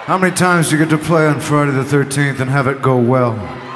How many times do you get to play on Friday the 13th and have it go well?